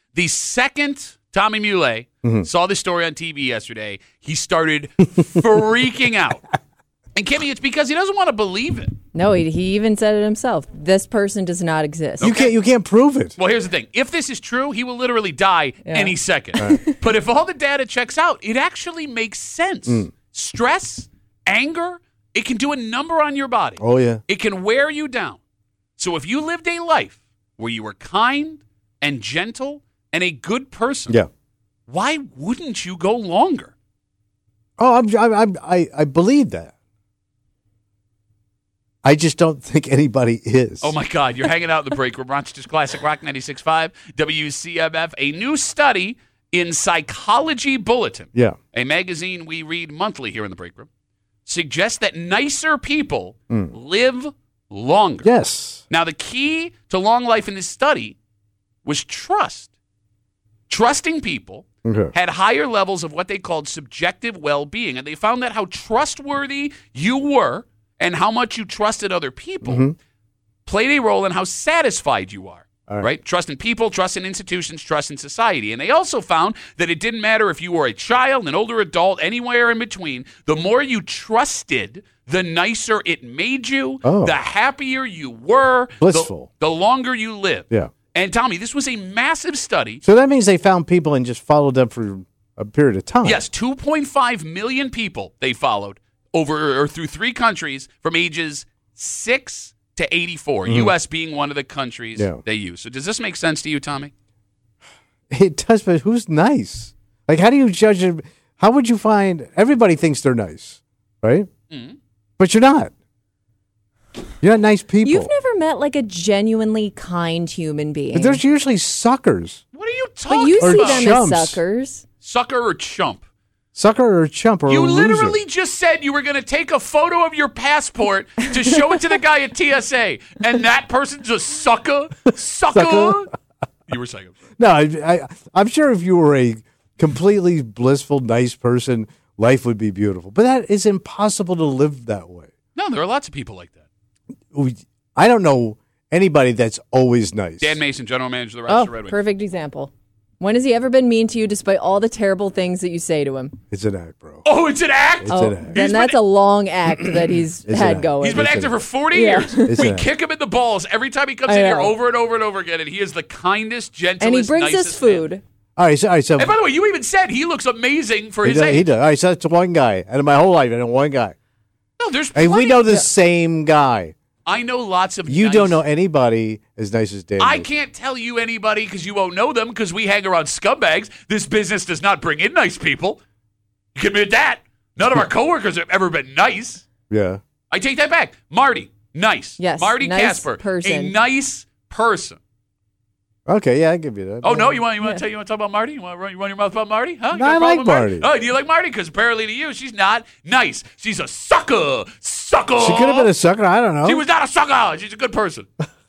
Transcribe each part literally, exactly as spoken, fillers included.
The second Tommy Muley Mm-hmm. saw this story on T V yesterday, he started freaking out. And Kimmy, it's because he doesn't want to believe it. No, he, he even said it himself. This person does not exist. You can't. You can't prove it. Well, here's the thing. If this is true, he will literally die Yeah. any second. But if all the data checks out, it actually makes sense. Mm. Stress, anger, it can do a number on your body. Oh yeah. It can wear you down. So if you lived a life where you were kind and gentle and a good person, Yeah. why wouldn't you go longer? Oh, I'm, I'm, I'm, I I believe that. I just don't think anybody is. Oh, my God. You're hanging out in the break room. Rochester's Classic Rock ninety-six point five, W C M F. A new study in Psychology Bulletin, Yeah. a magazine we read monthly here in the break room, suggests that nicer people live longer. Yes. Now, the key to long life in this study was trust. Trusting people Okay. had higher levels of what they called subjective well-being, and they found that how trustworthy you were and how much you trusted other people Mm-hmm. played a role in how satisfied you are. All right. Right? Trust in people, trust in institutions, trust in society. And they also found that it didn't matter if you were a child, an older adult, anywhere in between. The more you trusted, the nicer it made you, Oh. the happier you were, Blissful. The, the longer you lived. Yeah. And Tommy, this was a massive study. So that means they found people and just followed them for a period of time. Yes, two point five million people they followed over or through three countries from ages six to eighty-four, U S being one of the countries Mm-hmm. Yeah. they use. So does this make sense to you, Tommy? It does, but who's nice? Like, how do you judge it? How would you find everybody thinks they're nice, right? Mhm. But you're not. You're not nice people. You've never met like a genuinely kind human being. But there's usually suckers. What are you talking But you Or see about? them chumps. as suckers. Sucker or chump? Sucker or chump or You a loser. literally just said you were going to take a photo of your passport to show it to the guy at T S A, and that person's a sucker? Sucker? Sucker. You were saying. I'm sorry. No, I, I, I'm sure if you were a completely blissful, nice person, life would be beautiful. But that is impossible to live that way. No, there are lots of people like that. We, I don't know anybody that's always nice. Dan Mason, general manager of the Oh, Rochester Red Wings. perfect example. When has he ever been mean to you despite all the terrible things that you say to him? It's an act, bro. Oh, it's an act? It's Oh, an act. then He's that's been- a long act that he's It's an had act. going. He's been It's active a- for forty Yeah. years. It's We a- kick him in the balls every time he comes I in here know. over and over and over again, and he is the kindest, gentlest, and he brings us nicest man. food. All right, so, all right, so And by the way, you even said he looks amazing for he, his does, age. he does. All right, so that's one guy. And in my whole life, I know one guy. No, there's Hey, we plenty- know the same guy. I know lots of You nice- don't know anybody as nice as Dan. I Mason. can't tell you anybody because you won't know them because we hang around scumbags. This business does not bring in nice people. You can admit that. None of our coworkers have ever been nice. Yeah. I take that back. Marty, nice. Yes, Marty nice Casper, a person. nice person. Okay, yeah, I give you that. Oh no, you want you want Yeah. to tell you want to talk about Marty? You want to run, you run your mouth about Marty? Huh? You No, got a I problem like with Marty. Oh, do you like Marty? Because apparently to you, she's not nice. She's a sucker. Sucker. She could have been a sucker. I don't know. She was not a sucker. She's a good person.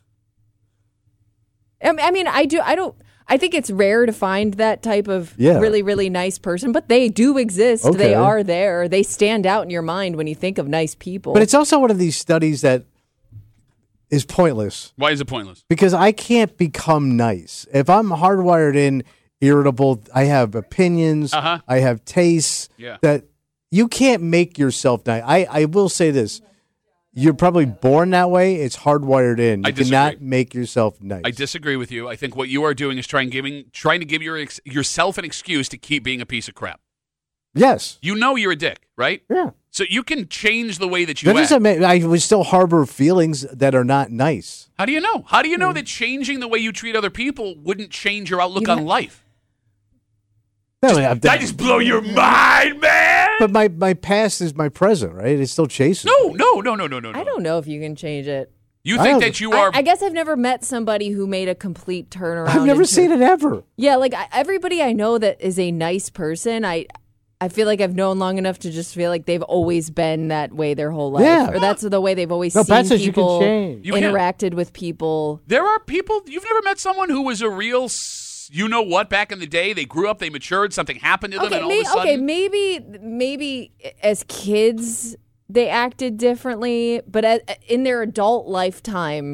I I mean, I do. I don't. I think it's rare to find that type of Yeah. really, really nice person, but they do exist. Okay. They are there. They stand out in your mind when you think of nice people. But it's also one of these studies that is pointless Why is it pointless? because I can't become nice. If I'm hardwired in, irritable, I have opinions, Uh-huh. I have tastes Yeah. that you can't make yourself nice. I, I will say this. You're probably born that way. It's hardwired in. You I disagree. cannot make yourself nice. I disagree with you. I think what you are doing is trying giving trying to give your ex- yourself an excuse to keep being a piece of crap. Yes. You know you're a dick, right? Yeah. So you can change the way that you That act. doesn't make, I would still harbor feelings that are not nice. How do you know? How do you know that changing the way you treat other people wouldn't change your outlook You on know- life? No, I- Did I just blow your mind, man? but my, my past is my present, right? It still chases. me. No, no, no, no, no, no. I don't know if you can change it. You I think don't- that you I, are? I guess I've never met somebody who made a complete turnaround. I've never into- seen it ever. Yeah, like I, everybody I know that is a nice person, I I feel like I've known long enough to just feel like they've always been that way their whole life. Yeah. Or that's the way they've always No, seen Pat says you can people, change. You can. interacted with people. There are people. You've never met someone who was a real, s- you know what? Back in the day, they grew up, they matured, something happened to them, Okay, and all may, of a sudden, okay, maybe maybe as kids they acted differently, but as, in their adult lifetime,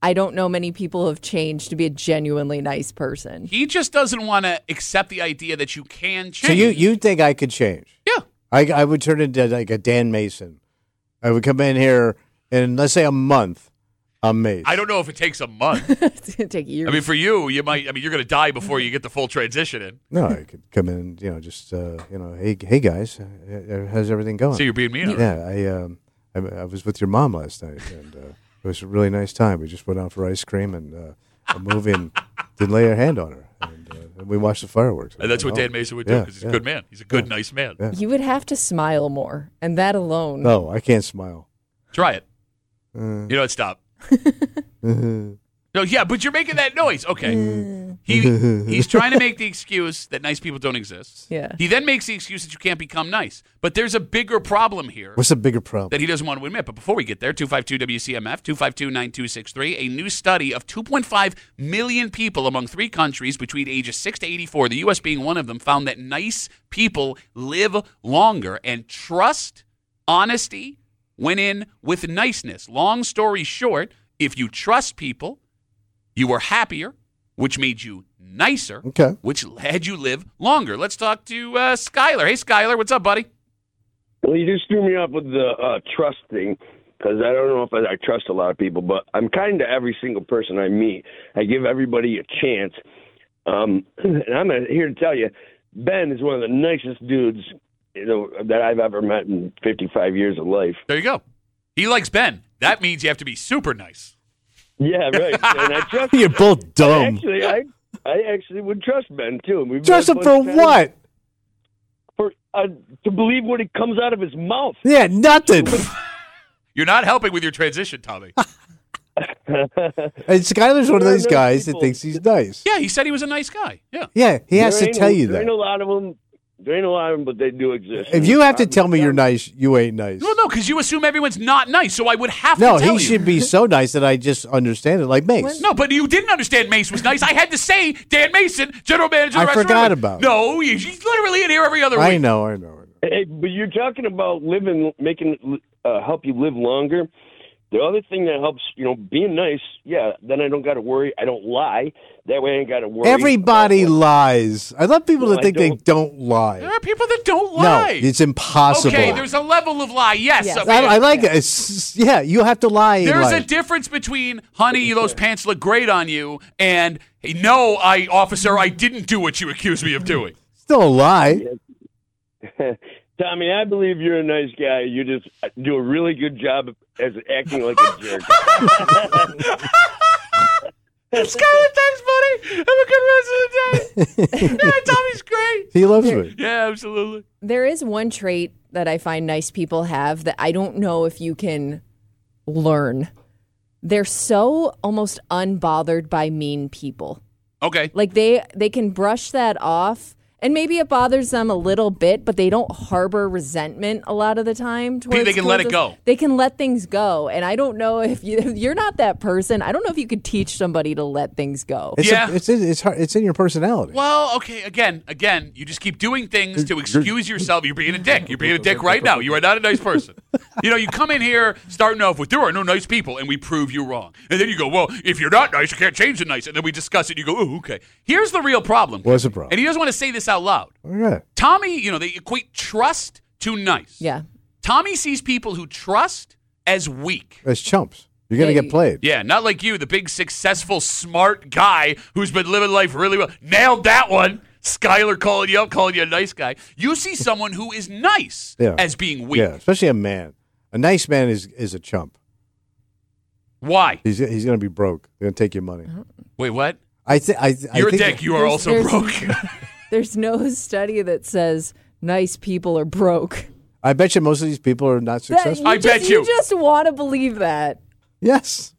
I don't know many people who have changed to be a genuinely nice person. He just doesn't want to accept the idea that you can change. So you, you think I could change? Yeah. I, I would turn into like a Dan Mason. I would come in here in, let's say, a month. I'm Mace. I don't know if it takes a month. It's going to take years. I mean, for you, you might. I mean, you're going to die before you get the full transition in. No, I could come in, you know, just, uh, you know, hey, hey guys, uh, how's everything going? So you're being mean. Yeah, I, um, I, I was with your mom last night, and uh, it was a really nice time. We just went out for ice cream and uh, a movie, and didn't lay our hand on her, and, uh, and we watched the fireworks. And that's what Dan Mason would do because he's yeah. a good man. He's a good, Yeah. nice man. Yeah. You would have to smile more, and that alone. No, I can't smile. Try it. Uh, You know what? Stop. uh, No, yeah, but you're making that noise. Okay. He he's trying to make the excuse that nice people don't exist. Yeah. He then makes the excuse that you can't become nice. But there's a bigger problem here what's the bigger problem? that he doesn't want to admit. But before we get there, two five two W C M F, two five two, nine two six three, a new study of two point five million people among three countries between ages six to eighty-four, the U S being one of them, found that nice people live longer, and trust, honesty went in with niceness. Long story short, if you trust people, you were happier, which made you nicer, Okay. which had you live longer. Let's talk to uh, Skylar. Hey, Skylar, what's up, buddy? Well, you just threw me off with the uh, trust thing because I don't know if I, I trust a lot of people, but I'm kind to every single person I meet. I give everybody a chance. Um, and I'm here to tell you, Ben is one of the nicest dudes you know, that I've ever met in fifty-five years of life. There you go. He likes Ben. That means you have to be super nice. Yeah, right. And I trust You're both dumb. Actually, I, I actually would trust Ben, too. We've Trust had him a for bunch of times what? For, uh, to believe what it comes out of his mouth. Yeah, nothing. You're not helping with your transition, Tommy. And Skyler's one of There are those nice guys that people. thinks he's nice. Yeah, he said he was a nice guy. Yeah. Yeah, he has There to ain't tell a- you There ain't that. a lot of them. There ain't a lot of them, but they do exist. If you have to I'm- tell me you're I'm- nice, you ain't nice. Well, no, because you assume everyone's not nice, so I would have No, to tell he you. should be so nice that I just understand it, like Mace. No, but you didn't understand Mace was nice. I had to say Dan Mason, general manager of the I restaurant. forgot about it. No, he- he's literally in here every other week. I know, I know, I know. Hey, but you're talking about living, making, uh, help you live longer. The other thing that helps, you know, being nice, yeah, then I don't got to worry. I don't lie. That way I ain't got to worry. Everybody about what- lies. I love people No, that I think they don't. don't lie. There are people that don't No, lie. it's impossible. Okay, there's a level of lie. Yes. Yes. okay. I, I like it. It's, yeah, you have to lie. in There's a life. difference between, honey, those pants look great on you, and, hey, no, I, officer, I didn't do what you accused me of doing. Still a lie. Tommy, I believe you're a nice guy. You just do a really good job as acting like a jerk. Skyler, thanks, buddy. Have a good rest of the day. Yeah, Tommy's great. He loves me. Yeah, absolutely. There is one trait that I find nice people have that I don't know if you can learn. They're so almost unbothered by mean people. Okay. Like they they can brush that off, and maybe it bothers them a little bit, but they don't harbor resentment a lot of the time. Towards, They can let towards it us. go. They can let things go, and I don't know if, you, if you're not that person. I don't know if you could teach somebody to let things go. It's Yeah. a, it's in, it's hard, it's in your personality. Well, okay, again, again, you just keep doing things to excuse yourself. You're being a dick. You're being a dick right now. You are not a nice person. You know, you come in here starting off with, there are no nice people, and we prove you wrong. And then you go, well, if you're not nice, you can't change the nice. And then we discuss it, and you go, oh, okay. Here's the real problem. What's the problem? And he doesn't want to say this out loud. All right. Tommy, you know, they equate trust to nice. Yeah. Tommy sees people who trust as weak. As chumps. You're going to Yeah, get played. Yeah, not like you, the big, successful, smart guy who's been living life really well. Nailed that one. Skyler calling you up, calling you a nice guy. You see someone who is nice Yeah. as being weak. Yeah, especially a man. A nice man is, is a chump. Why? He's he's going to be broke. They're going to take your money. Wait, what? I, th- I, th- I You're a think dick. You are There's- also there's- broke. There's no study that says nice people are broke. I bet you most of these people are not That- successful. I just, bet you. You just want to believe that. Yes.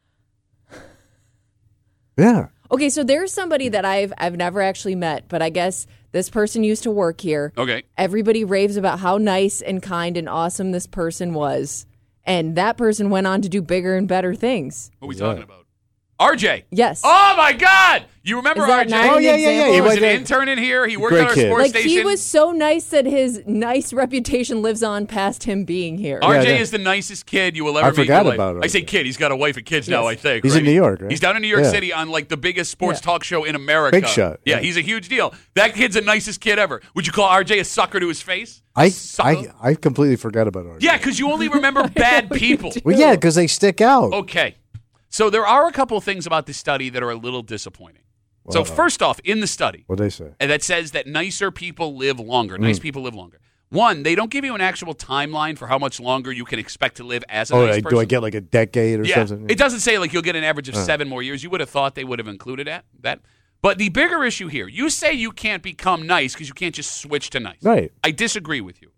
Yeah. Okay, so there's somebody that I've I've never actually met, but I guess this person used to work here. Okay. Everybody raves about how nice and kind and awesome this person was. And that person went on to do bigger and better things. What are we Yeah. talking about? R J. Yes. Oh, my God. You remember Is that R J? not Oh, an yeah, yeah, yeah. example? He He was went an there- intern in here. He worked Great on our kid. sports Like station. he was so nice that his nice reputation lives on past him being here. R J Yeah, is the nicest kid you will ever I meet. forgot in your life. about I R J. say kid. He's got a wife and kids now, I Yes. think. He's right? in New York, right? He's down in New York Yeah. City on like the biggest sports Yeah. talk show in America. Big shot. Yeah, Yeah. he's a huge deal. That kid's the nicest kid ever. Would you call R J a sucker to his face? I, Sucker? I I completely forgot about R J. Yeah, because you only remember bad people. Well, yeah, because they stick out. Okay. So there are a couple of things about this study that are a little disappointing. So Uh-oh. first off, in the study, What'd they say? and that says that nicer people live longer. Nice people live longer. One, they don't give you an actual timeline for how much longer you can expect to live as a Oh, nice like, person. do I get like a decade or yeah. something? It doesn't say like you'll get an average of seven more years. You would have thought they would have included that. that. But the bigger issue here, you say you can't become nice because you can't just switch to nice. Right. I disagree with you.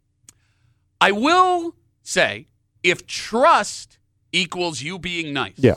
I will say if trust equals you being nice, Yeah.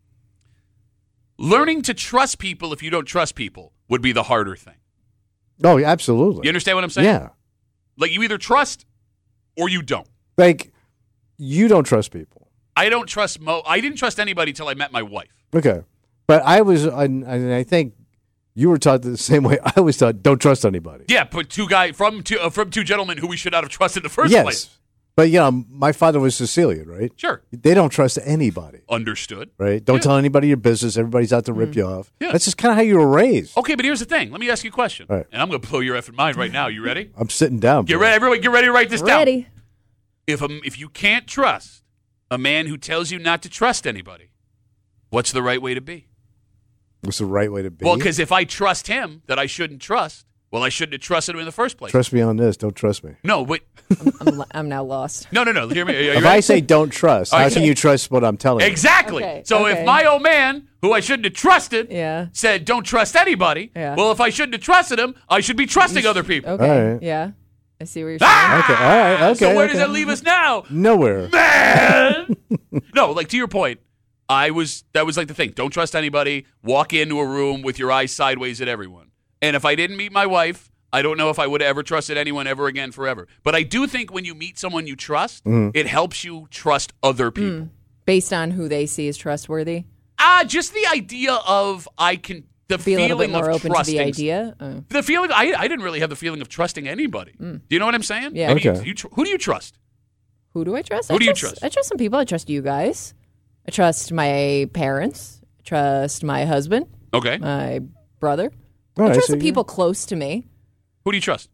learning to trust people if you don't trust people would be the harder thing. Oh, yeah, absolutely. You understand what I'm saying? Yeah. Like you either trust or you don't. Like, you don't trust people. I don't trust Mo. I didn't trust anybody till I met my wife. Okay. But I was, and and I think you were taught the same way I was taught, don't trust anybody. Yeah, but two guy from two uh, from two gentlemen who we should not have trusted in the first yes. place. But, you know, my father was Sicilian, right? Sure, They don't trust anybody, understood. right? Don't Yeah. tell anybody your business. Everybody's out to rip you off. Yeah. That's just kind of how you were raised. Okay, but here's the thing. Let me ask you a question, All right. and I'm going to blow your effing mind right now. You ready? I'm sitting down. Get bro. ready, everybody. Get ready to write this down. Ready. If um, if you can't trust a man who tells you not to trust anybody, what's the right way to be? What's the right way to be? Well, because if I trust him that I shouldn't trust, well, I shouldn't have trusted him in the first place. Trust me on this. Don't trust me. No, but I'm, I'm now lost. no, no, no. Hear me. Are you If ready? I say don't trust, how Okay. can you trust what I'm telling you? Exactly. Okay, So okay. if my old man, who I shouldn't have trusted, Yeah. said don't trust anybody, Yeah. well, if I shouldn't have trusted him, I should be trusting other people. Okay. All right. Yeah. I see what you're saying. Ah! Okay, all right, okay. So where okay. does that leave us now? Nowhere. Man! No, like to your point, I was that was like the thing. Don't trust anybody. Walk into a room with your eyes sideways at everyone. And if I didn't meet my wife, I don't know if I would have ever trusted anyone ever again forever. But I do think when you meet someone you trust, Mm-hmm. it helps you trust other people. Based on who they see as trustworthy. Ah, just the idea of I can the Be a little bit feeling more of open to trusting. the idea. Oh. The feeling I I didn't really have the feeling of trusting anybody. Do you know what I'm saying? Yeah. I mean, Okay. you tr- who do you trust? Who do I trust? Who I do you trust, trust? I trust some people. I trust you guys. I trust my parents. I trust my husband, Okay. my brother. All I right, trust so the you- people close to me. Who do you trust?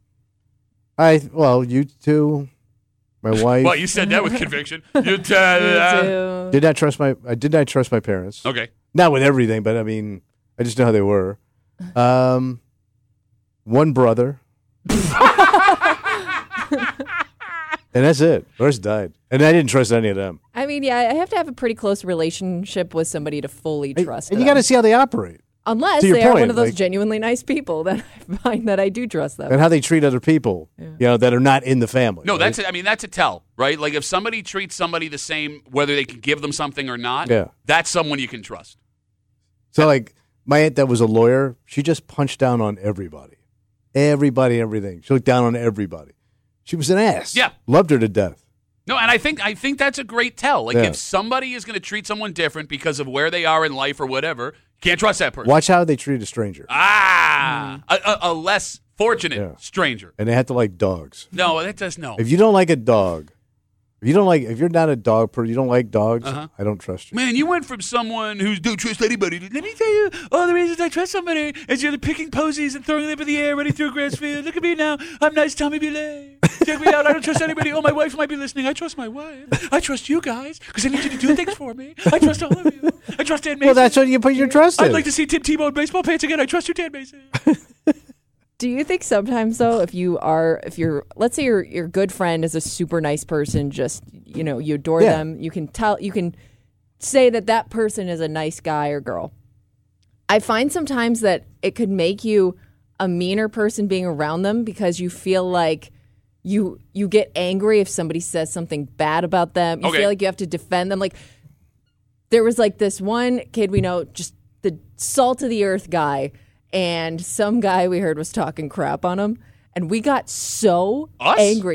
I well, you two, my wife. Well, you said that with conviction. You tell. Me uh, too. did not trust my. I did not trust my parents. Okay. Not with everything, but I mean, I just know how they were. Um, one brother, and that's it. The rest died, and I didn't trust any of them. I mean, yeah, I have to have a pretty close relationship with somebody to fully trust and you them. got to see how they operate Unless to your they are point, one of those like- genuinely nice people that I find that I do trust them. and how they treat other people. You know, that are not in the family. No, right? that's a, I mean that's a tell, right? Like if somebody treats somebody the same, whether they can give them something or not, Yeah. that's someone you can trust. So, like, my aunt that was a lawyer, she just punched down on everybody. Everybody, everything. She looked down on everybody. She was an ass. Yeah. Loved her to death. No, and I think I think that's a great tell. Like Yeah. if somebody is going to treat someone different because of where they are in life or whatever, you can't trust that person. Watch how they treat a stranger. Ah, a, a, a less fortunate Yeah. stranger. And they have to like dogs. No, that does no. If you don't like a dog, if you don't like, if you're not a dog person, you don't like dogs, Uh-huh. I don't trust you. Man, you went from someone who's don't trust anybody. to, Let me tell you, all the reasons I trust somebody is you're picking posies and throwing them up in the air, running through a grass field. Look at me now. I'm nice, Tommy Belay. Check me out. I don't trust anybody. Oh, my wife might be listening. I trust my wife. I trust you guys because I need you to do things for me. I trust all of you. I trust Dan Mason. Well, that's what you put your trust in. I'd like to see Tim Tebow in baseball pants again. I trust you, Dan Mason. Do you think sometimes though, if you are, if you're, let's say your your good friend is a super nice person, just you know, you adore Yeah. them, you can tell, you can say that that person is a nice guy or girl. I find sometimes that it could make you a meaner person being around them because you feel like you you get angry if somebody says something bad about them. You Okay. feel like you have to defend them. Like there was like this one kid we know, just the salt of the earth guy. And some guy we heard was talking crap on him. And we got so Us? angry.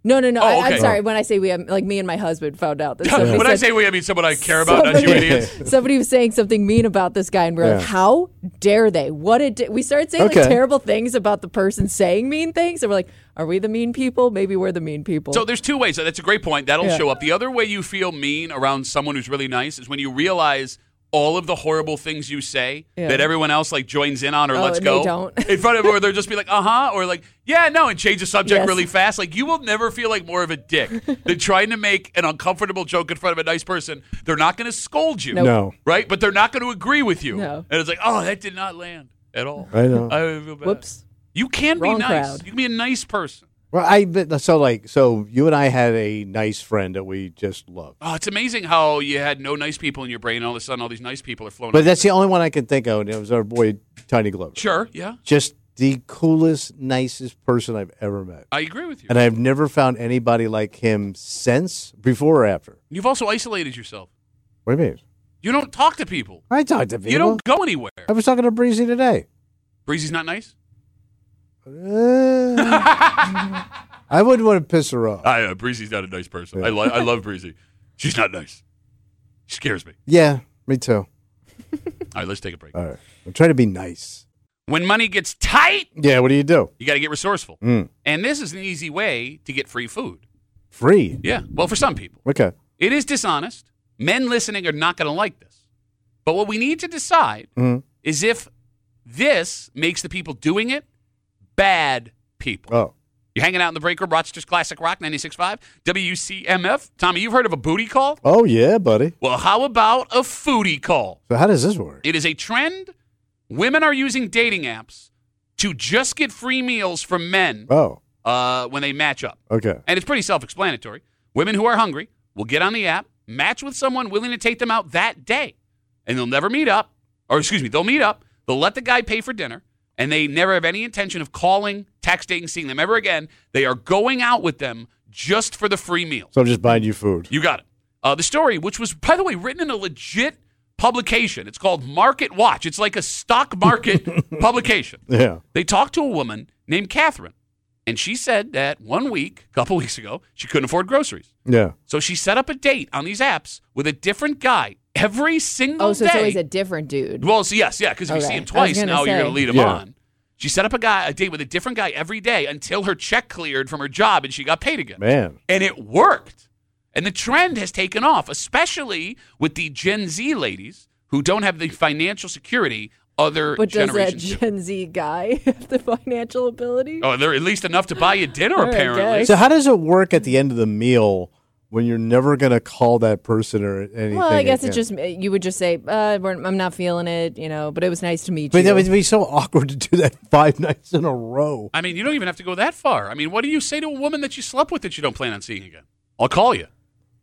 No, no, no. Oh, I, okay. I'm sorry. When I say we, I'm, like me and my husband found out that somebody when I said- say we, I mean someone I care about, not you Somebody, idiots. somebody was saying something mean about this guy, and we're like, Yeah. "How dare they? What a di-" we started saying Okay. like terrible things about the person saying mean things, and we're like, "Are we the mean people? Maybe we're the mean people." So there's two ways. That's a great point. That'll Yeah. show up. The other way you feel mean around someone who's really nice is when you realize all of the horrible things you say Yeah. that everyone else like joins in on or Oh, lets and go they don't. in front of, or they'll just be like, uh huh, or like, yeah, no, and change the subject Yes. really fast. Like you will never feel like more of a dick than trying to make an uncomfortable joke in front of a nice person. They're not going to scold you, Nope. No. right? But they're not going to agree with you. No. And it's like, oh, that did not land at all. I know. I feel bad. Whoops. You can Wrong be nice. crowd. You can be a nice person. Well, I but- so like so you and I had a nice friend that we just loved, Oh, it's amazing how you had no nice people in your brain, and all of a sudden all these nice people are flowing. but that's the only one I can think of. And it was our boy Tiny Glover. Sure, yeah. Just the coolest, nicest person I've ever met, I agree with you. and I've never found anybody like him since, before or after. You've also isolated yourself. What do you mean? You don't talk to people. I talked to people. You don't go anywhere. I was talking to Breezy today. Breezy's not nice? Uh, I wouldn't want to piss her off. I, uh, Breezy's not a nice person. I, li- I love Breezy. She's not nice. She scares me. Yeah, me too. All right, let's take a break. All right, I'm trying to be nice. When money gets tight, Yeah, what do you do? you got to get resourceful. Mm. And this is an easy way to get free food. Free. Yeah, well, for some people. Okay. It is dishonest. Men listening are not going to like this. But what we need to decide Mhm. is if this makes the people doing it bad people. Oh, You're hanging out in the break room, Rochester's Classic Rock ninety-six point five, W C M F. Tommy, you've heard of a booty call? oh yeah, buddy. Well, how about a foodie call? So how does this work? It is a trend. Women are using dating apps to just get free meals from men Oh, uh, when they match up. okay. And it's pretty self-explanatory. Women who are hungry will get on the app, match with someone willing to take them out that day, and they'll never meet up. Or excuse me, they'll meet up. They'll let the guy pay for dinner, and they never have any intention of calling, texting, seeing them ever again. They are going out with them just for the free meal. So I'm just buying you food. You got it. Uh, the story, which was, by the way, written in a legit publication. It's called Market Watch. It's like a stock market publication. Yeah. They talked to a woman named Catherine, and she said that one week, a couple weeks ago, she couldn't afford groceries. Yeah. So she set up a date on these apps with a different guy every single Oh, so day. it's always a different dude. Well, so yes, yeah, because if you Okay. see him I was twice, gonna now you're say. going to lead him Yeah. on. She set up a guy a date with a different guy every day until her check cleared from her job and she got paid again. Man. And it worked. And the trend has taken off, especially with the Gen Z ladies who don't have the financial security other But does that generations do. Gen Z guy have the financial ability? Oh, they're at least enough to buy you dinner, All right, apparently. guys. So how does it work at the end of the meal when you're never going to call that person or anything? Well, I guess again? it's just you would just say, uh, we're- "I'm not feeling it," you know. But it was nice to meet But you. that would be so awkward to do that five nights in a row. I mean, you don't even have to go that far. I mean, what do you say to a woman that you slept with that you don't plan on seeing again? I'll call you.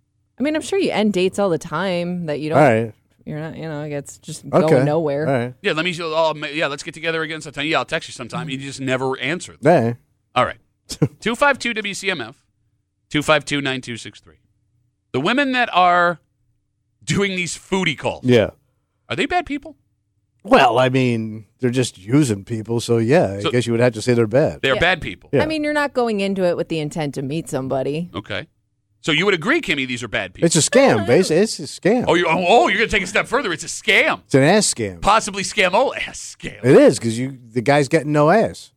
I mean, I'm sure you end dates all the time that you don't. All right. You're not, you know, it's just Okay. going nowhere. All right. Yeah, let me. Oh, ma- yeah, let's get together again sometime. Yeah, I'll text you sometime. You just never answer. Hey. All right. two five two W C M F, two five two nine two six three. The women that are doing these foodie calls, Yeah. are they bad people? Well, I mean, they're just using people, so yeah, I So- guess you would have to say they're bad. They're Yeah. bad people. Yeah. I mean, you're not going into it with the intent to meet somebody. Okay. So you would agree, Kimmy, these are bad people? It's a scam, basically. It's a scam. oh, you, oh, oh, you're going to take a step further. It's a scam. It's an ass scam. Possibly scam. Oh, ass scam. It is because you the guy's getting no ass.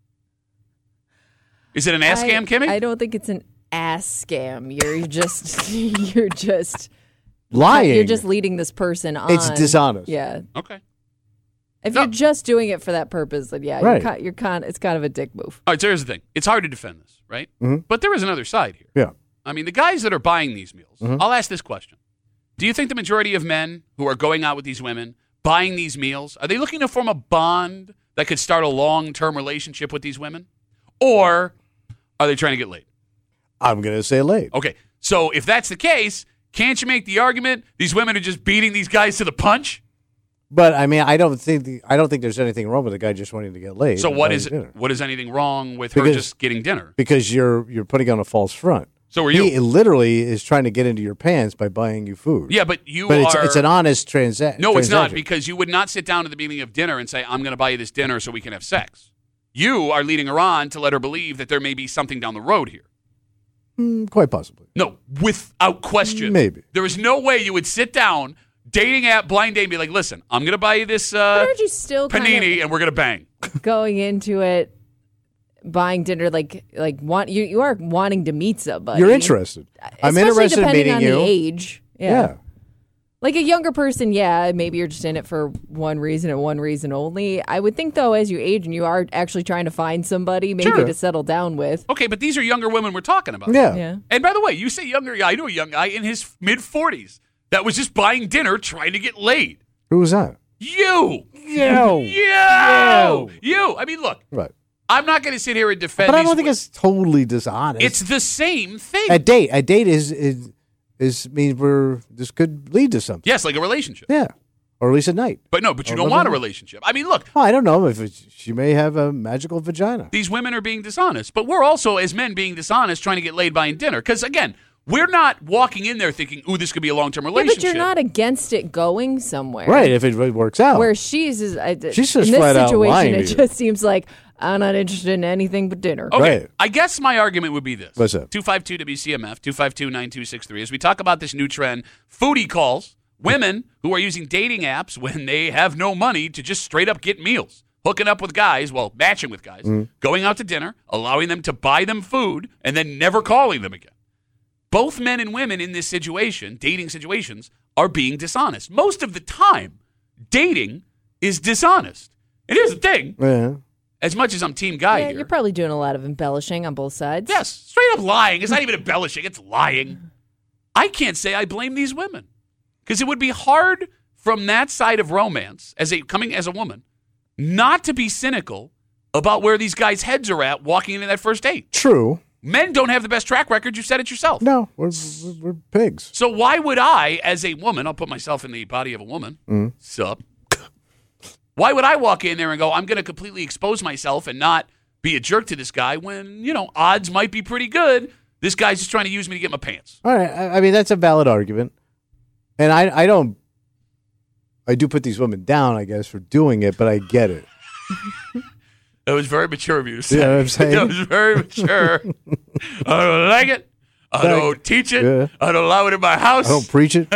Is it an ass I, scam, Kimmy? I don't think it's an ass scam. You're just, you're just Lying. You're just leading this person on. It's dishonest. Yeah. Okay. If No. you're just doing it for that purpose, then yeah, Right. you're, kind, you're kind. It's kind of a dick move. All right, so here's the thing. It's hard to defend this, right? Mhm. But there is another side here. Yeah. I mean, the guys that are buying these meals, Mhm. I'll ask this question. Do you think the majority of men who are going out with these women, buying these meals, are they looking to form a bond that could start a long-term relationship with these women? Or are they trying to get laid? I'm going to say late. Okay, so if that's the case, can't you make the argument these women are just beating these guys to the punch? But I mean, I don't think the, I don't think there's anything wrong with a guy just wanting to get laid. So and what buy is dinner. what is anything wrong with her Because- just getting dinner? Because you're you're putting on a false front. So are you? He literally is trying to get into your pants by buying you food. Yeah, but you but are. it's it's an honest transa- No, it's not, transaction. because you would not sit down at the beginning of dinner and say, I'm going to buy you this dinner so we can have sex. You are leading her on to let her believe that there may be something down the road here. Mm, quite possibly. No, without question. Maybe. There is no way you would sit down, dating app, blind date, and be like, listen, I'm going to buy you this uh, But aren't you still kind panini, of and we're going to bang. going into it, buying dinner, like like want you you are wanting to meet somebody. You're interested. I'm Especially interested in depending meeting on you. the age. Yeah. Yeah. Like a younger person, yeah, maybe you're just in it for one reason and one reason only. I would think, though, as you age and you are actually trying to find somebody maybe Sure. to settle down with. Okay, but these are younger women we're talking about. Yeah. Yeah. And by the way, you say younger guy. I know a young guy in his mid forties that was just buying dinner trying to get laid. Who was that? You. You. You. You. I mean, look, Right. I'm not going to sit here and defend But I these don't think wo- it's totally dishonest. It's the same thing. a date. A date is is is means we're this could lead to something. yes, like a relationship. Yeah, or at least a night. But no, but you Or don't living want a room. relationship. I mean, look, Well, I don't know if it's, she may have a magical vagina. these women are being dishonest, but we're also, as men, being dishonest trying to get laid buying dinner. Because, again, we're not walking in there thinking, ooh, this could be a long-term Yeah, relationship. but you're not against it going somewhere. Right, if it really works out. Where she's, is, I, She's just in this flat out situation, lying to it you. just seems like I'm not interested in anything but dinner. Okay, Right. I guess my argument would be this. What's that? two five two W C M F, two five two, nine two six three. As we talk about this new trend, foodie calls, women who are using dating apps when they have no money to just straight up get meals, hooking up with guys, well, matching with guys, Mm-hmm. going out to dinner, allowing them to buy them food, and then never calling them again. Both men and women in this situation, dating situations, are being dishonest. Most of the time, dating is dishonest. And here's the thing. Yeah. As much as I'm team guy Yeah, here. you're probably doing a lot of embellishing on both sides. Yes, straight up lying. It's not even embellishing, it's lying. I can't say I blame these women because it would be hard from that side of romance, as a coming as a woman, not to be cynical about where these guys' heads are at walking into that first date. True. Men don't have the best track record. You said it yourself. No, we're, we're, we're pigs. So why would I, as a woman, I'll put myself in the body of a woman, Mm-hmm. sup? Why would I walk in there and go, I'm going to completely expose myself and not be a jerk to this guy when, you know, odds might be pretty good. This guy's just trying to use me to get my pants. All right. I, I mean, that's a valid argument. And I, I don't, I do put these women down, I guess, for doing it, but I get it. That was very mature of you to say. You know what I'm saying? That was very mature. I don't like it. I don't teach it. Yeah. I don't allow it in my house. I don't preach it.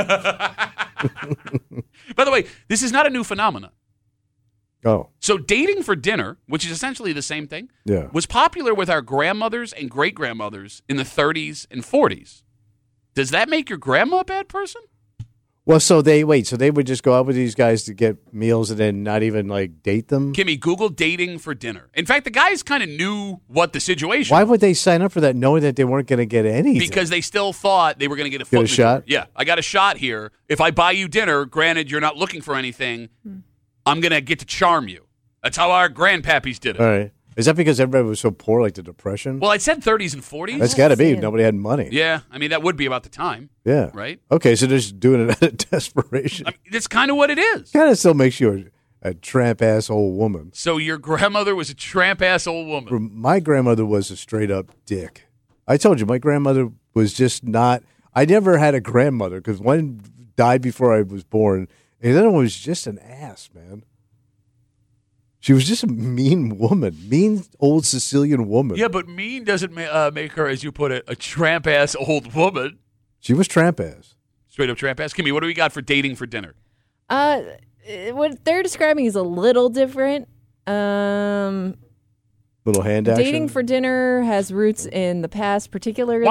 By the way, this is not a new phenomenon. Oh, So dating for dinner, which is essentially the same thing, yeah. was popular with our grandmothers and great-grandmothers in the thirties and forties. Does that make your grandma a bad person? Well, so they, wait, so they would just go out with these guys to get meals and then not even, like, date them? Kimmy, Google dating for dinner. In fact, the guys kind of knew what the situation Why would they sign up for that knowing that they weren't going to get anything? because they still thought they were going to get a foot in a the shot? door. Yeah, I got a shot here. If I buy you dinner, granted you're not looking for anything, I'm going to get to charm you. That's how our grandpappies did it. All right. Is that because everybody was so poor, like the Depression? Well, I said thirties and forties. That's got to be. Yeah. Nobody had money. Yeah, I mean, that would be about the time, Yeah. right? Okay, so they're just doing it out of desperation. I mean, that's kind of what it is. Kind of still makes you a, a tramp ass old woman. So your grandmother was a tramp-ass old woman. My grandmother was a straight up dick. I told you, my grandmother was just not. I never had a grandmother because one died before I was born, and the other one was just an ass, man. She was just a mean woman, mean old Sicilian woman. Yeah, but mean doesn't ma- uh, make her, as you put it, a tramp-ass old woman. She was tramp ass. Straight up tramp-ass. Kimmy, what do we got for dating for dinner? Uh, what they're describing is a little different. Um, Little hand action. dating for dinner has roots in the past, particularly.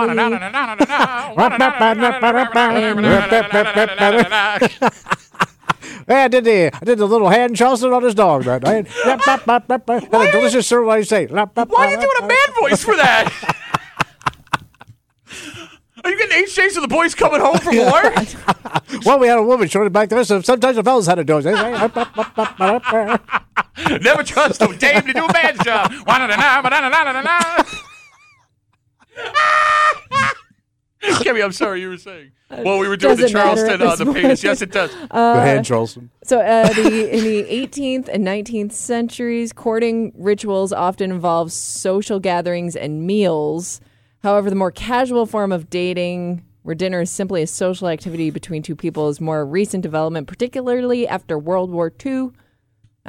Hey, I did the I did the little hand Charleston on his dog that night. Had a delicious serve. What do you say? Why are you doing a man voice for that? Are you getting H J's of the boys coming home from work? Well, we had a woman showing it back there, so sometimes the fellas had to do it. Never trust a dame to do a man's job. Kimmy, I'm sorry, you were saying. Well, we were doing the Doesn't matter Charleston at uh, this the point. penis. Yes, it does. the hand Charleston. So, uh, the, in the eighteenth and nineteenth centuries, courting rituals often involved social gatherings and meals. However, the more casual form of dating, where dinner is simply a social activity between two people, is more recent development, particularly after World War Two.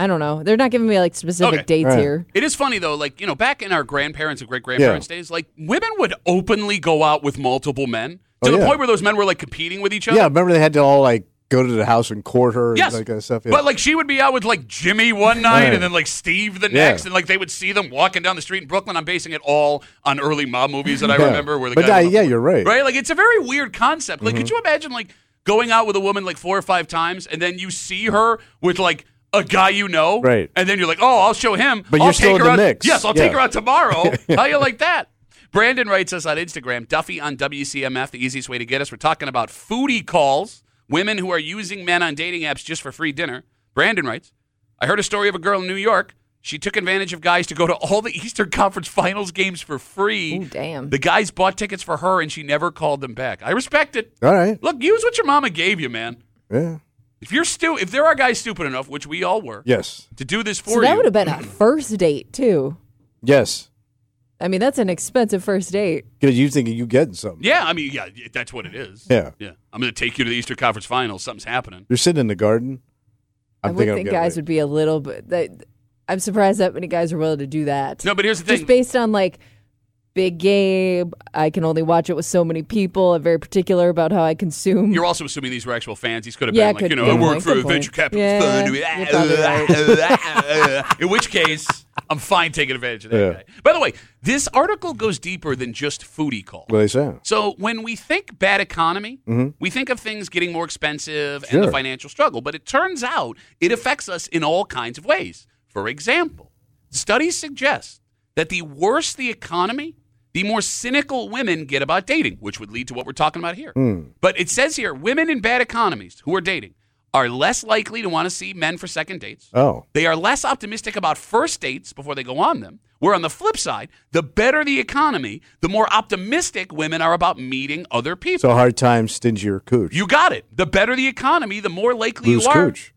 I don't know. They're not giving me like specific Okay. dates Right. here. It is funny though, like, you know, back in our grandparents and great grandparents' days, like women would openly go out with multiple men to Oh, the yeah. point where those men were like competing with each other. Yeah, remember they had to all like go to the house and court her Yes. and that kind of stuff. Yeah. But like she would be out with like Jimmy one night Right. and then like Steve the Yeah. next, and like they would see them walking down the street in Brooklyn. I'm basing it all on early mob movies that I Yeah. remember where the But guy uh, yeah, you're right. right? Like it's a very weird concept. Like Mm-hmm. could you imagine like going out with a woman like four or five times and then you see her with like a guy you know, Right. and then you're like, oh, I'll show him. But I'll you're still take in her the out. mix. Yes, I'll Yeah. take her out tomorrow. How you like that? Brandon writes us on Instagram, Duffy on W C M F, the easiest way to get us. We're talking about foodie calls, women who are using men on dating apps just for free dinner. Brandon writes, I heard a story of a girl in New York. She took advantage of guys to go to all the Eastern Conference Finals games for free. Ooh, damn. The guys bought tickets for her, and she never called them back. I respect it. All right. Look, use what your mama gave you, man. Yeah. If you're stu- if there are guys stupid enough, which we all were, Yes. to do this for So that you, would have been a first date too. Yes. I mean, that's an expensive first date. Because you thinking you getting something. yeah, I mean, yeah, that's what it is. Yeah. Yeah. I'm going to take you to the Eastern Conference Finals. Something's happening. You're sitting in the garden. I'm I would thinking I'm think getting guys laid. would be a little bit. They, I'm surprised that many guys are willing to do that. No, but here's the thing. Just based on like big game, I can only watch it with so many people. I'm very particular about how I consume. You're also assuming these were actual fans. These could have Yeah, been like, could- you know, I good work point, for good a venture point. capitalist Yeah, fund. you're probably In which case, I'm fine taking advantage of that Yeah. guy. By the way, this article goes deeper than just foodie calls. What are they saying? So when we think bad economy, we think of things getting more expensive and the Sure. financial struggle. But it turns out it affects us in all kinds of ways. For example, studies suggest that the worse the economy, the more cynical women get about dating, which would lead to what we're talking about here. But it says here, women in bad economies who are dating are less likely to want to see men for second dates. Oh. They are less optimistic about first dates before they go on them. Where on the flip side, the better the economy, the more optimistic women are about meeting other people. So hard time, stingier cooch. You got it. The better the economy, the more likely Loose you are. cooch.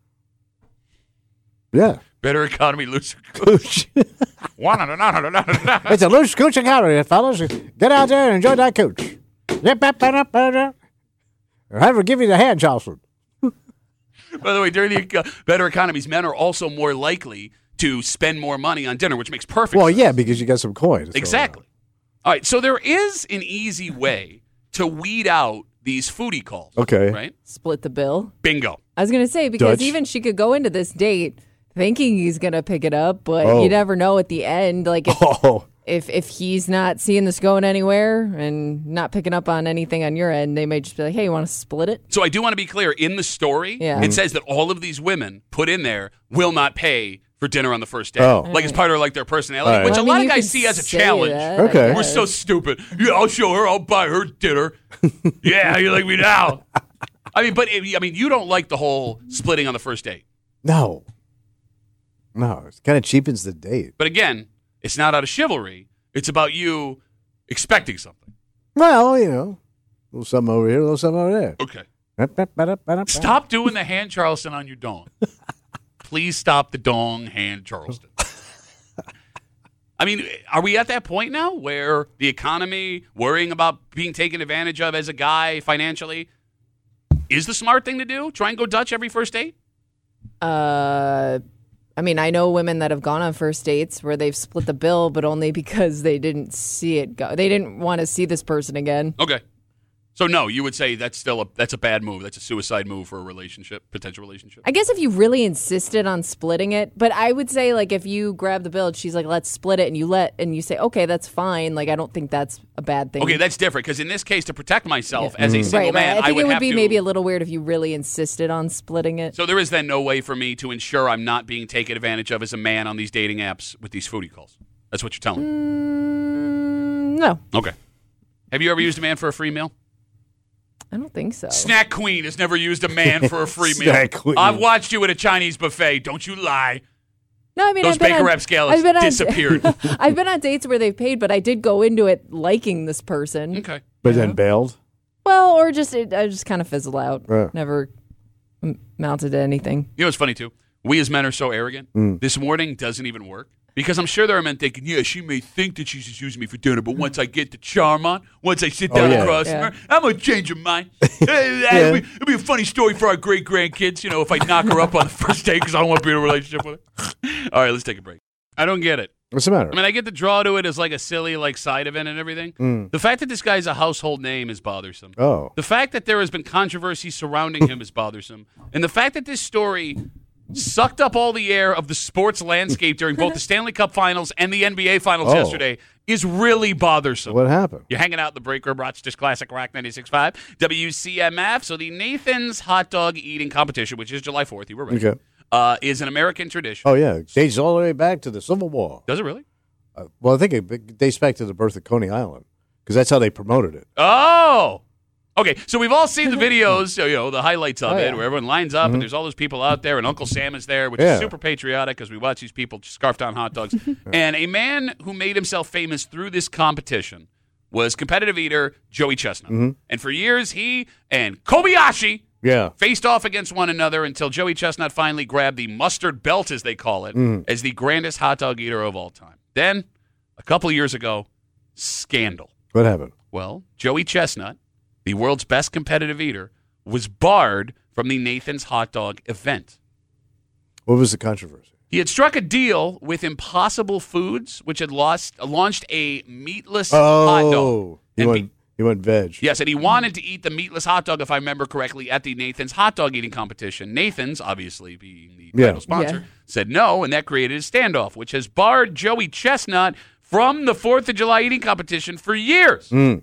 Yeah. Better economy, looser. Cooch. It's It's a loose cooch economy, fellas. Get out there and enjoy that cooch. Yep, yep, yep, yep, yep. Or have her give you the hand jostle. By the way, during the uh, better economies, men are also more likely to spend more money on dinner, which makes perfect Well, sense. yeah, because you got some coin. to throw Exactly. All right, so there is an easy way to weed out these foodie calls. Okay. Right? Split the bill. Bingo. I was going to say, because Dutch. even she could go into this date thinking he's going to pick it up, but Oh. you never know at the end. Like, if, around. Oh, if if he's not seeing this going anywhere and not picking up on anything on your end, they may just be like, hey, you want to split it? So I do want to be clear. In the story, Yeah. it says that all of these women put in there will not pay for dinner on the first day. Oh. Like it's part of like their personality, All right. which Well, a I lot mean, of you guys could see as a say challenge. that, I Okay. We're guess. so stupid. Yeah, I'll show her. I'll buy her dinner. Yeah, you like me now? I mean, but I mean, you don't like the whole splitting on the first date. no. No, it kind of cheapens the date. But again, it's not out of chivalry. It's about you expecting something. Well, you know, a little something over here, a little something over there. Okay. Stop doing the hand Charleston on your dong. Please stop the dong hand Charleston. I mean, are we at that point now where the economy, worrying about being taken advantage of as a guy financially, is the smart thing to do? Try and go Dutch every first date? Uh, I mean, I know women that have gone on first dates where they've split the bill, but only because they didn't see it go. They didn't want to see this person again. Okay. So no, you would say that's still a that's a bad move. That's a suicide move for a relationship, potential relationship. I guess if you really insisted on splitting it, but I would say like if you grab the bill, and she's like, "Let's split it," and you let and you say, "Okay, that's fine." Like I don't think that's a bad thing. Okay, that's different because in this case, to protect myself Yeah. as a single right, man, right. I think would it would have be to. maybe a little weird if you really insisted on splitting it. So there is then no way for me to ensure I'm not being taken advantage of as a man on these dating apps with these foodie calls. That's what you're telling me. Mm, no, Okay. Have you ever used a man for a free meal? I don't think so. Snack Queen has never used a man for a free meal. Snack Queen. I've watched you at a Chinese buffet. Don't you lie. No, I mean Those I've been Baker on- rapscallops I've been on- disappeared. I've been on dates where they've paid, but I did go into it liking this person. Okay. But then bailed. Well, or just it, I just kind of fizzle out. Right. Never m- mounted to anything. You know what's funny, too? We as men are so arrogant. Mm. This morning doesn't even work Because I'm sure there are men thinking, yeah, she may think that she's just using me for dinner, but once I get the charm on, once I sit down Oh, yeah. across Yeah. from her, I'm going to change her mind. Hey, it'll, be, it'll be a funny story for our great-grandkids, you know, if I knock her up on the first date because I don't want to be in a relationship with her. All right, let's take a break. I don't get it. What's the matter? I mean, I get the draw to it as like a silly like side event and everything. Mm. The fact that this guy's a household name is bothersome. Oh. The fact that there has been controversy surrounding him is bothersome. And the fact that this story sucked up all the air of the sports landscape during both the Stanley Cup Finals and the N B A Finals Oh. yesterday is really bothersome. What happened? You're hanging out in the break room, Rochester's Classic Rock ninety-six point five, W C M F. So the Nathan's Hot Dog Eating Competition, which is July fourth, you were right, Okay. uh, is an American tradition. Oh, yeah. It dates all the way back to the Civil War. Does it really? Uh, well, I think it dates back to the birth of Coney Island because that's how they promoted it. Oh, okay. So we've all seen the videos, you know, the highlights of Oh, it, yeah. where everyone lines up and there's all those people out there, and Uncle Sam is there, which Yeah. is super patriotic because we watch these people scarf down hot dogs. And a man who made himself famous through this competition was competitive eater Joey Chestnut. And for years, he and Kobayashi Yeah. faced off against one another until Joey Chestnut finally grabbed the mustard belt, as they call it, as the grandest hot dog eater of all time. Then, a couple years ago, scandal. What happened? Well, Joey Chestnut, the world's best competitive eater, was barred from the Nathan's Hot Dog event. What was the controversy? He had struck a deal with Impossible Foods, which had lost, launched a meatless hot dog. Oh. He And went, he went veg. Yes, and he wanted to eat the meatless hot dog, if I remember correctly, at the Nathan's hot dog eating competition. Nathan's, obviously being the Yeah. title sponsor, Yeah. said no, and that created a standoff, which has barred Joey Chestnut from the fourth of July eating competition for years. Mm.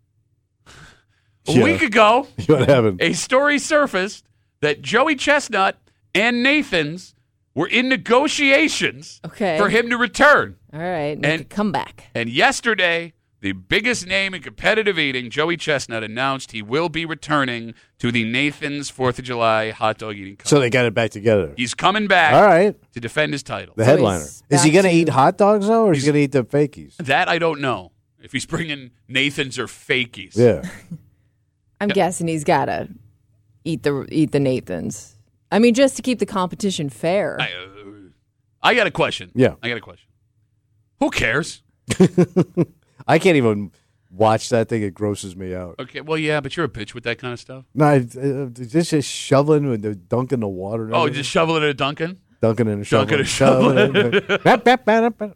A Yeah. week ago, What happened? a story surfaced that Joey Chestnut and Nathan's were in negotiations Okay. for him to return. All right. Make And- a comeback. And yesterday, the biggest name in competitive eating, Joey Chestnut, announced he will be returning to the Nathan's fourth of July hot dog eating contest. So they got it back together. He's coming back All right. to defend his title. The So headliner. he's Is he back going to to- eat hot dogs, though, or is he going to eat the fakies? That I don't know. If he's bringing Nathan's or fakies. Yeah. I'm guessing he's got to eat the eat the Nathans. I mean, just to keep the competition fair. I, uh, I got a question. Yeah. I got a question. Who cares? I can't even watch that thing. It grosses me out. Okay, well, yeah, but you're a bitch with that kind of stuff. No, I, uh, just, just shoveling with the dunking the water. and Oh, everything. just shovel it at a Dunkin'? dunking and Dunking shoveling. and shoveling. shoveling. Bap, bap, bap, bap.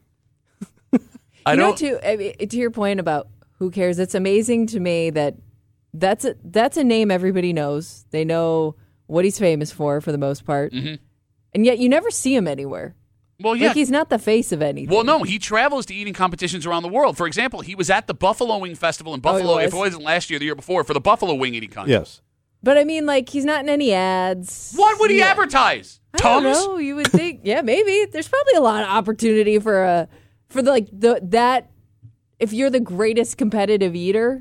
I you know, don't. to I mean, to your point about who cares, it's amazing to me that that's a that's a name everybody knows. They know what he's famous for, for the most part, Mm-hmm. and yet you never see him anywhere. Well, yeah. Like he's not the face of anything. Well, no, he travels to eating competitions around the world. For example, he was at the Buffalo Wing Festival in Oh, he Buffalo, if it was? wasn't last year, the year before, for the Buffalo Wing eating contest. Yes. But I mean, like he's not in any ads. What would he Yeah. advertise? I don't Tums? know. You would think, yeah, maybe. There's probably a lot of opportunity for a for the, like the that if you're the greatest competitive eater.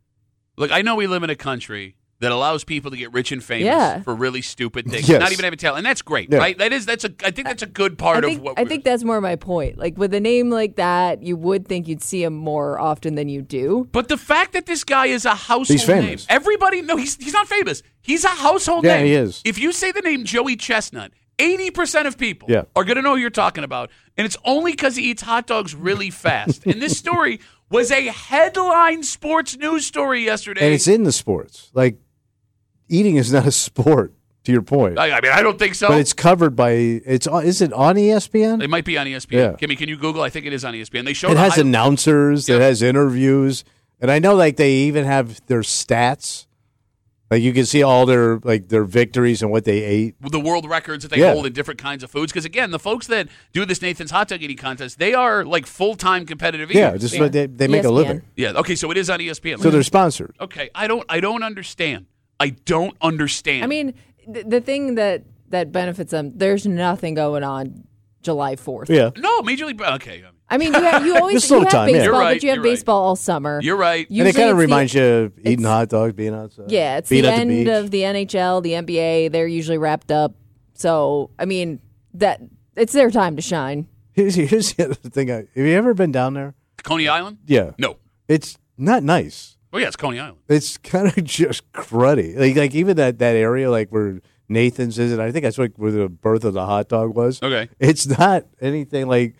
Look, I know we live in a country that allows people to get rich and famous Yeah. for really stupid things, Yes. not even have a talent, and that's great, Yeah. right? That is, that's a. I think that's a good part I think, of what I we're- think that's more my point. Like with a name like that, you would think you'd see him more often than you do. But the fact that this guy is a household He's famous. name, everybody no, he's he's not famous. He's a household Yeah, name. he is. If you say the name Joey Chestnut, eighty percent of people Yeah. are going to know who you're talking about, and it's only because he eats hot dogs really fast. And this story was a headline sports news story yesterday. And it's in the sports. Like, eating is not a sport, to your point. I, I mean, I don't think so. But it's covered by, it's on- is it on E S P N? It might be on E S P N. Yeah. Kimmy, can you Google? I think it is on E S P N. They show It the has high- announcers. It Yep. has interviews, and I know like they even have their stats. Like you can see all their like their victories and what they ate. the world records that they Yeah. hold in different kinds of foods. Because again, the folks that do this Nathan's hot dog eating contest, they are like full time competitive eaters. Yeah, just what they they make a E S P N. living. yeah. Okay, so it is on E S P N. So they're sponsored. okay, I don't, I don't understand. I don't understand. I mean, th- the thing that that benefits them, there's nothing going on July fourth. Yeah. no, Major League. Okay, I mean, you, have, you always There's you still have time, yeah. baseball, You're right, but you have you're right. baseball all summer. you're right. And it Usually kind of it's the- reminds you of eating it's- hot dogs, being outside. Yeah, it's being the at the end beach. of the N H L, the N B A. They're usually wrapped up. So, I mean, that it's their time to shine. Here's, here's the other thing. I, have you ever been down there? Coney Island. Yeah. No. It's not nice. Oh yeah, it's Coney Island. It's kind of just cruddy. Like like even that, that area like where Nathan's is, and I think that's like where the birth of the hot dog was. Okay. It's not anything like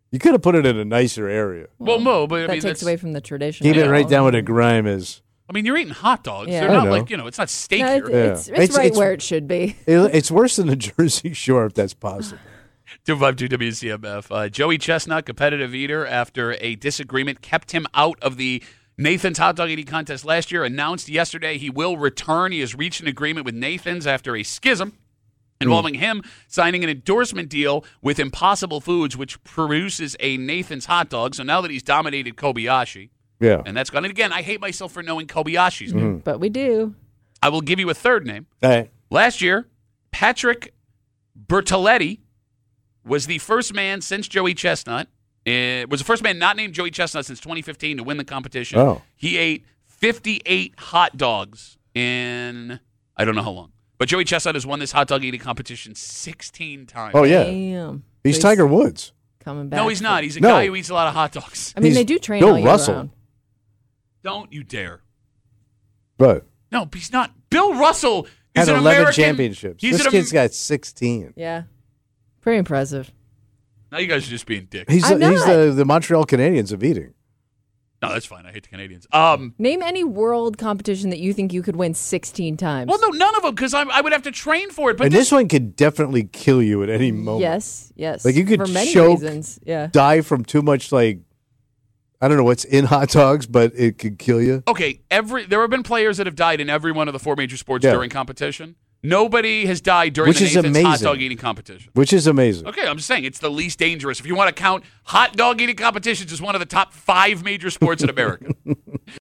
You could have put it in a nicer area. Well, Mo, but I that mean, takes that's- away from the tradition. Keep it of right all. down where the grime is. I mean, you're eating hot dogs. Yeah. They're I not know. like, you know, it's not steak No, here. it- it's, Yeah. it's, It's- right it's- where it should be. It, it's worse than the Jersey Shore, if that's possible. two five two W C M F. Uh, Joey Chestnut, competitive eater, after a disagreement kept him out of the Nathan's hot dog eating contest last year, announced yesterday he will return. He has reached an agreement with Nathan's after a schism involving him signing an endorsement deal with Impossible Foods, which produces a Nathan's hot dog. So now that he's dominated Kobayashi, Yeah. and that's gone. And again, I hate myself for knowing Kobayashi's name. But we do. I will give you a third name. All right. Last year, Patrick Bertoletti was the first man since Joey Chestnut. It was the first man not named Joey Chestnut since twenty fifteen to win the competition. Oh. He ate fifty-eight hot dogs in I don't know how long. But Joey Chestnut has won this hot dog eating competition sixteen times. Oh, yeah. Damn. He's So Tiger Woods. coming back. No, he's not. He's a No. guy who eats a lot of hot dogs. I mean, He's they do train Bill all year Russell. round. Don't you dare. But No, he's not. Bill Russell is had an eleven American. championships. He's this an, kid's got sixteen. Yeah. Pretty impressive. Now you guys are just being dicks. He's, I'm the, he's not. the, the Montreal Canadiens of eating. No, that's fine. I hate the Canadians. Um, Name any world competition that you think you could win sixteen times. well, no, none of them, because I would have to train for it. But and this one could definitely kill you at any moment. Yes, yes. Like, you could For many choke- reasons. Yeah. Die from too much, like, I don't know what's in hot dogs, but it could kill you. okay, every there have been players that have died in every one of the four major sports Yeah. during competition. Nobody has died during Which the is Nathan's hot amazing. dog eating competition. Which is amazing. Okay, I'm just saying it's the least dangerous. If you want to count hot dog eating competitions as one of the top five major sports in America.